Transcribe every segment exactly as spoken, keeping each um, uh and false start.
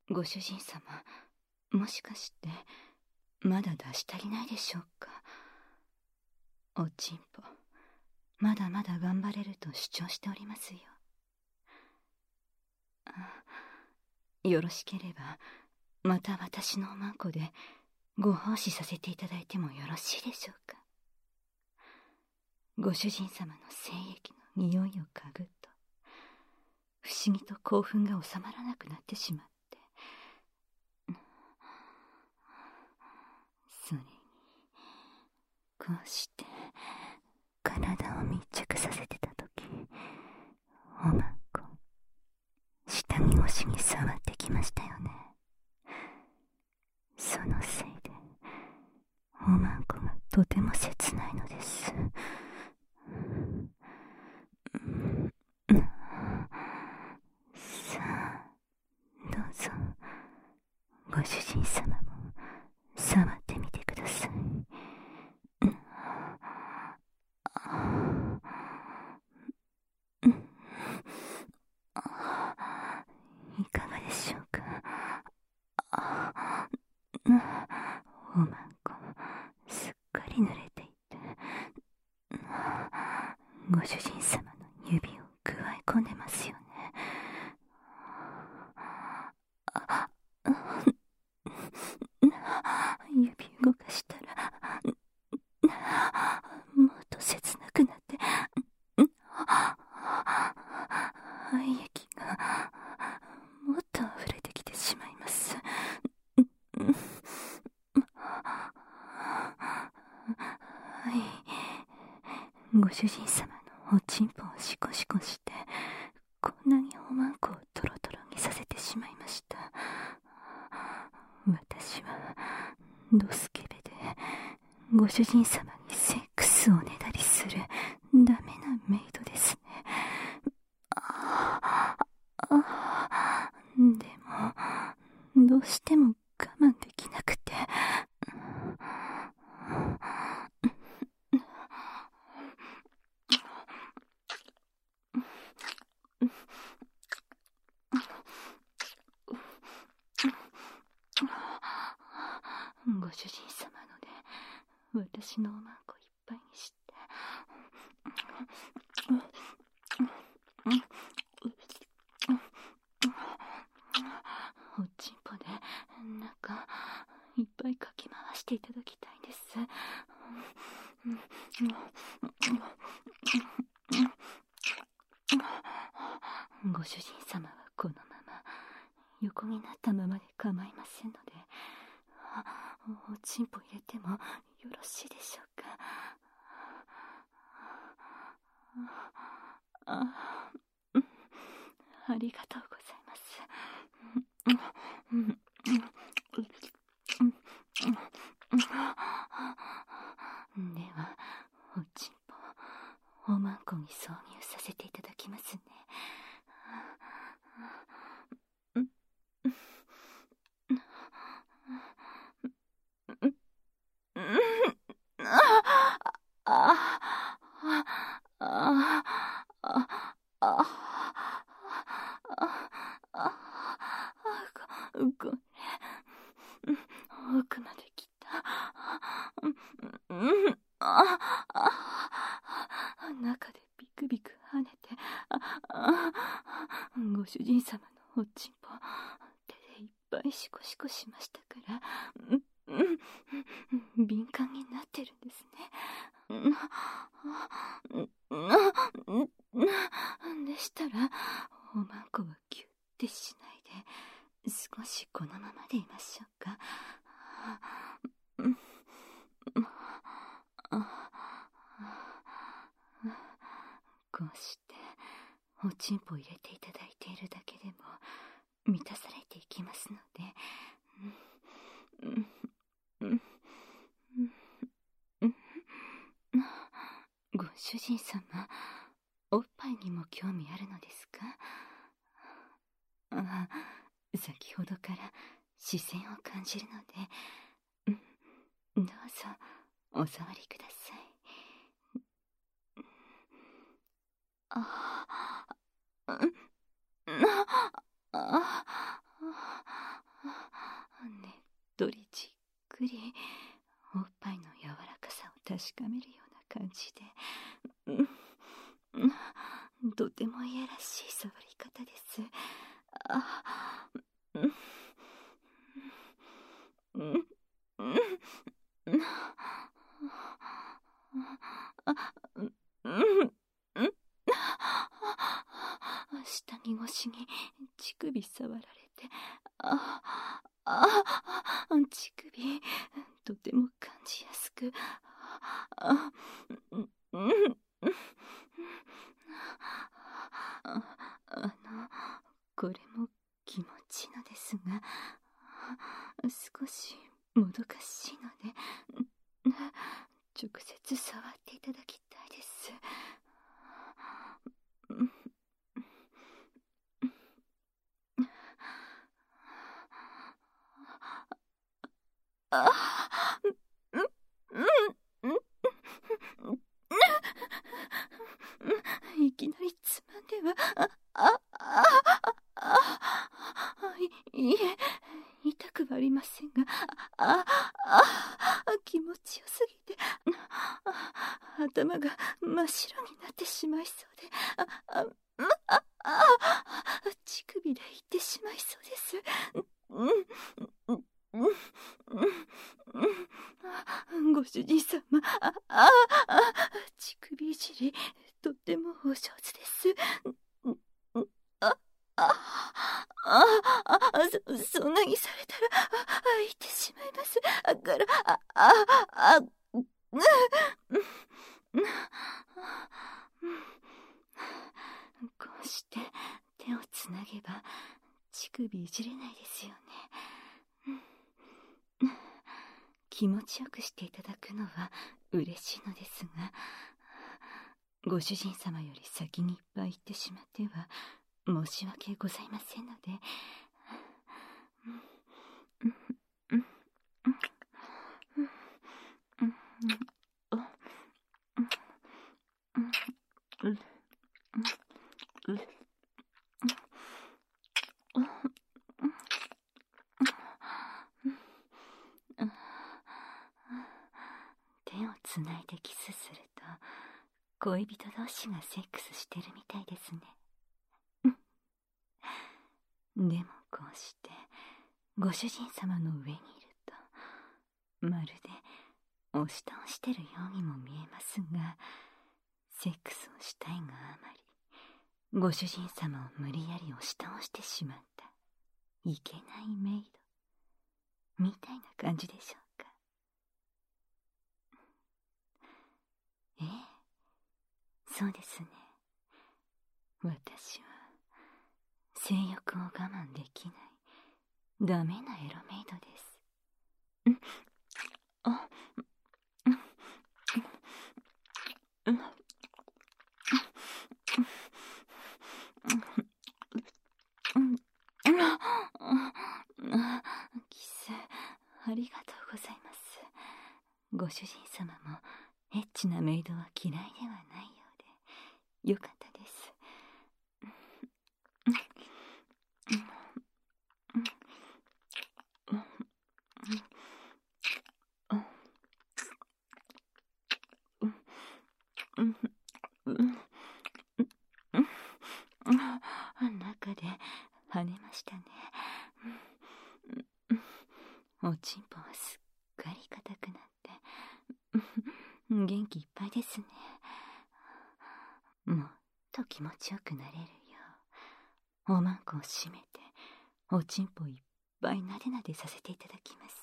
ご主人様、もしかしてまだ出し足りないでしょうか。おちんぽ、まだまだ頑張れると主張しておりますよ。よろしければまた私のおまんこでご奉仕させていただいてもよろしいでしょうか。ご主人様の精液の匂いを嗅ぐと不思議と興奮が収まらなくなってしまって、それにこうして体を密着させてたとき、おまんこ下着越しに触ってきましたよね。そのせいでおまんこがとても切ないのです。さあ、どうぞご主人様も触ってみてください。いかがでしょうか。おまんこすっかり濡れていて、ご主人様の指をくわえ込んでますよね。指動かしたらもっと切なくなって、愛液がもっと溢れてきてしまいます。はい、ご主人様のおちんぽをシコシコしてこんなにおまんこをトロトロにさせてしまいました。私はドスケベでご主人様にセックスをねだりするダメなメイドですね。でもどうしても我慢できなくて、ご主人様ので私のおまんこいっぱいにして、おちんぽで中いっぱいかき回していただきたいです。ご主人様はこのまま横になったままで構いませんので、おちんぽ入れてもよろしいでしょうか。あ, ありがとうございます。ではおちんぽおまんこに挿入させていただきますね。これ奥まで来た。中でビクビク跳ねて、ご主人様のおちんぽ手でいっぱいシコシコしましたから、敏感になってるんですね。でしたらおまんこはキュッてしないで少しこのままでいましょうか。こうしておちんぽ入れていただいているだけでも満たされていきますので、ご主人様、おっぱいにも興味あるのですか。あ、先ほどから視線を感じるので、どうぞお触りください。あああくりおっぱいの柔らかさを確かめるような感じで、うん、とてもいやらしい触り方です。あ、うん、うん、うん、うん、あ、うん、うん、下着越しに乳首触られて、あ、あ、乳首とても感じやすく、あ、うん、うん、ああの、これも気持ちいいのですが、少しもどかしいので、直接触っていただきたいです。あ、うん、うん、うん、いきなりつまんでは、あ、あ、あ、あ、い、いえ、痛くはありませんが、あ、あ、気持ちよすぎて、頭が真っ白になってしまいそうで、あ、あ、あ、あ、乳首でいってしまいそうです。うん、うん、うん、うん、ご主人様、あ、あ、あ、乳首いじり、とってもお上手です。あ、あ、あ、あ、そ、そんなにされたら、あ、言ってしまいます。あから、あ、あ、あ、うん、こうして手をつなげば乳首いじれないですよね。気持ちよくしていただくのは嬉しいのですが、ご主人様より先にいっぱい言ってしまっては申し訳ございませんので、手をつないでキスすると恋人同士がセックスしてるみたいですね。でもこうしてご主人様の上にいるとまるで押し倒してるようにも見えますが、セックスをしたいがあまりご主人様を無理やり押し倒してしまったいけないメイドみたいな感じでしょうか。ええ、そうですね。私は性欲を我慢できないダメなエロメイドです。あ、キスありがとうございます。ご主人様もエッチなメイドは嫌いではないようでよかったです。中で跳ねましたね。おちんぽはすっかり硬くなって元気いっぱいですね。もっと気持ちよくなれるようおまんこを締めておちんぽいっぱいなでなでさせていただきます。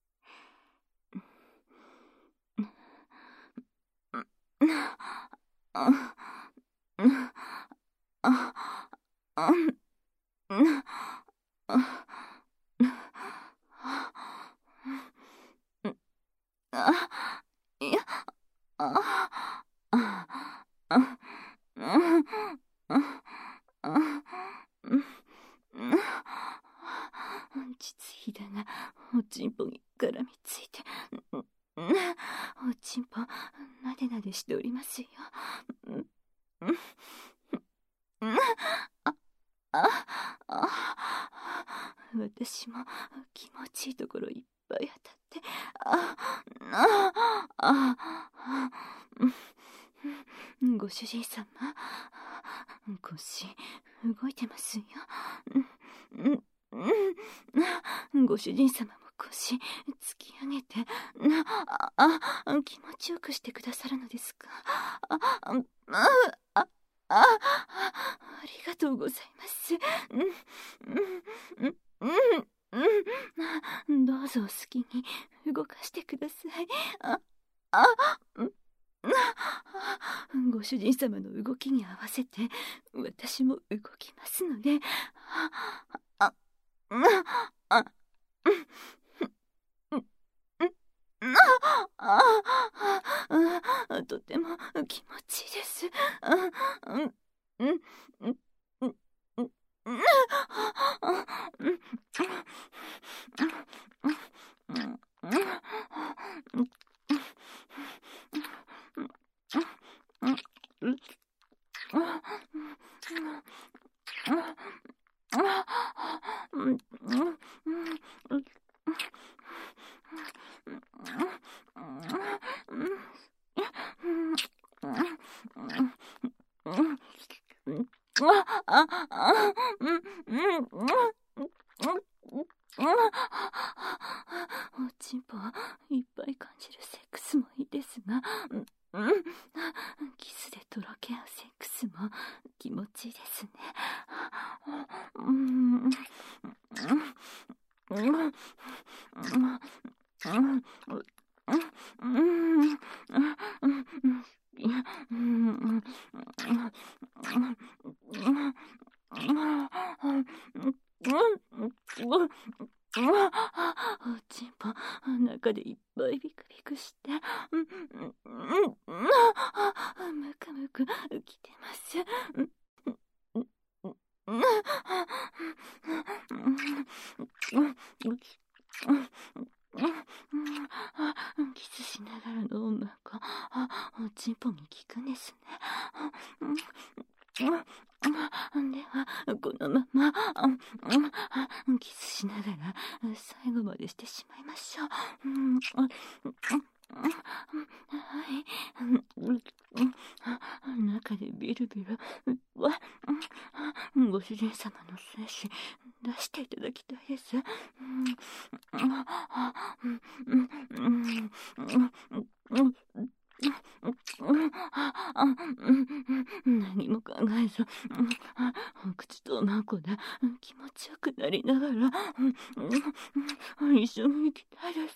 いや、あ、実費だがおちんぽに絡みついておちんぽなでなでしておりますよ。あ、あ、あ、私も気持ちいいところいっぱい当たってあ、あ、ご主人様、腰動いてますよ。ご主人様も腰突き上げて、あ、あ、気持ちよくしてくださるのですか。あ、あ、あ、あ、ありがとうございます。どうぞお好きに動かしてください。あ、あ、ご主人様の動きに合わせて私も動きますので、あ、あ、あ、とても気持ちいいです。おちんぽいっぱい感じるセックスもいいですが、キスでとろけ合うセックスも気持ちいいですね。おちんぽ中でいっぱいビクビクしてムクムクきてます。キスしながらの音楽おちんぽに効くんですね。ではこのままキスしながら最後までしてしまいましょう。はい、中でビルビルご主人様の精子出していただきたいです。何も考えずお口と孫で気持ちよくなりながら一緒に行きたいです。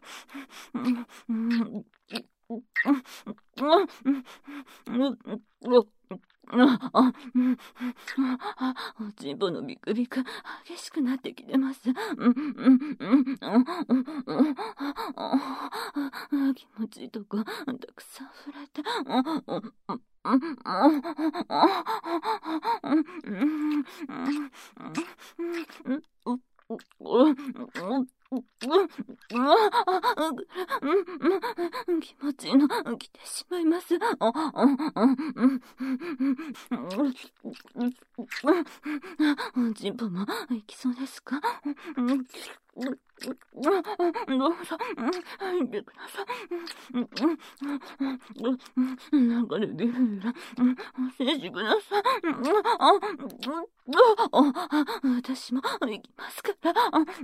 おちんぽのビクビク激しくなってきてます。気持ちいいとこたくさん触れて、気持ちいいの来てしまいます。おちんぽも行きそうですか。どうぞ行ってください。中でビルビルお静止ください。私も行きますから。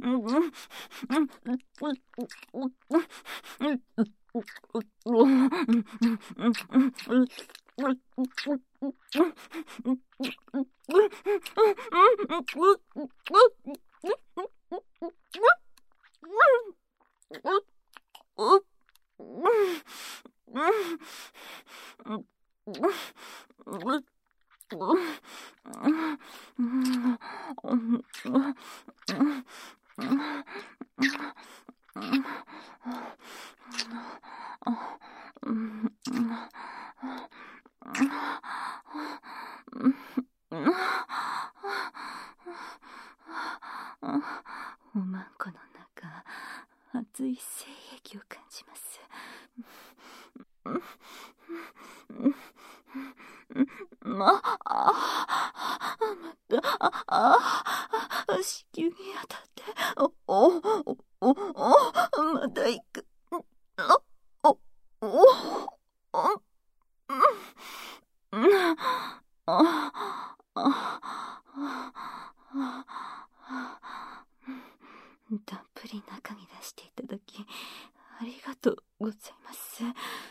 おまんこの中、熱い精液を感じます。ま、あ、また、あ、あ、子宮に当たって、お、お、お、お、また行く。 たっぷり中に出していただき、ありがとうございます。